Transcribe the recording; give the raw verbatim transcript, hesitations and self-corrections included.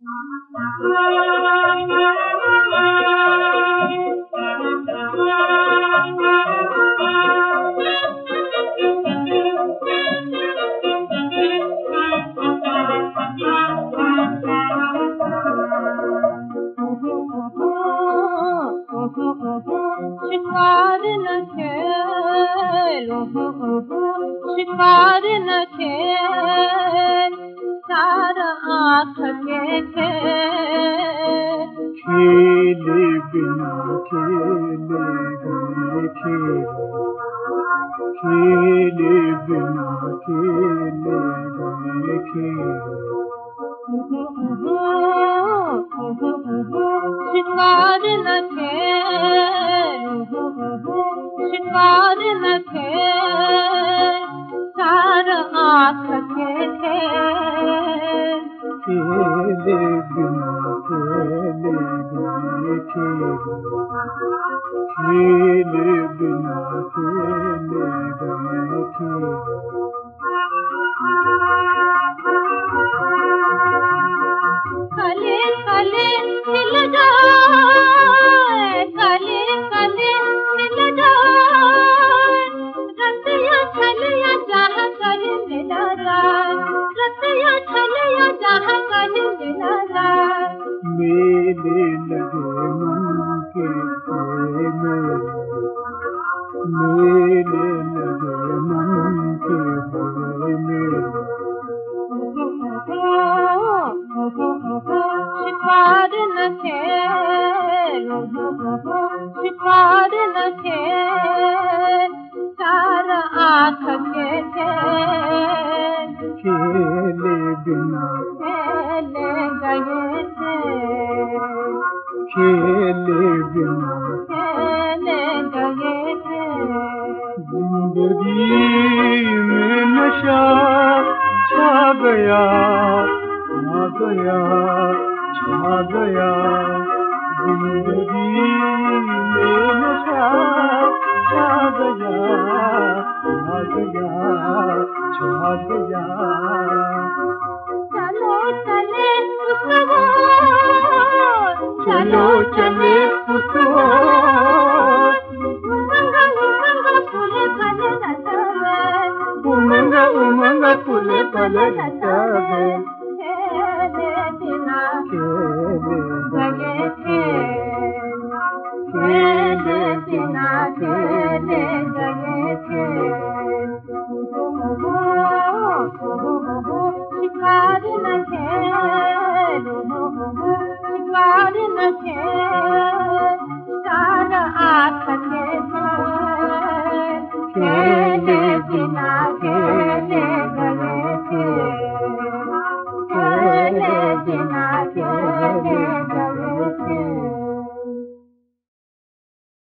शिकार न खेल शिकार न खेल सारा आँख के खेल खेले बिना खेले गए खेल खेले बिना खेले गए खेल शिकार न खेल शिकार न खेल सारा आँख के खेल खेले बिना खेले गए खेल खेले बिना खेले गए खेल कले कले खिल जाए कले कले खिल जाए रतिया छलिया जहाँ कहीं मिला जाए रतिया छलिया जहाँ कहीं मिला जाए मेले लगे मन के मेले मेले लगे मन के मेले शिकार न खेल शिकार न खेल सारा आँख के खेल खेले बिना खेले गए थे खेले बिना खेले गए थे जिंदगी में नशा छा गया छा गया छा गया जिंदगी में नशा छा गया छा गया छा गया चलो चले चलो चले उमंग उमंग फूल फल रचावे खेले बिना खेले गए खेल खेले बिना खेले गए खेल शिकार न खेल शिकार न खेल सारा आँख के खेल खेले बिना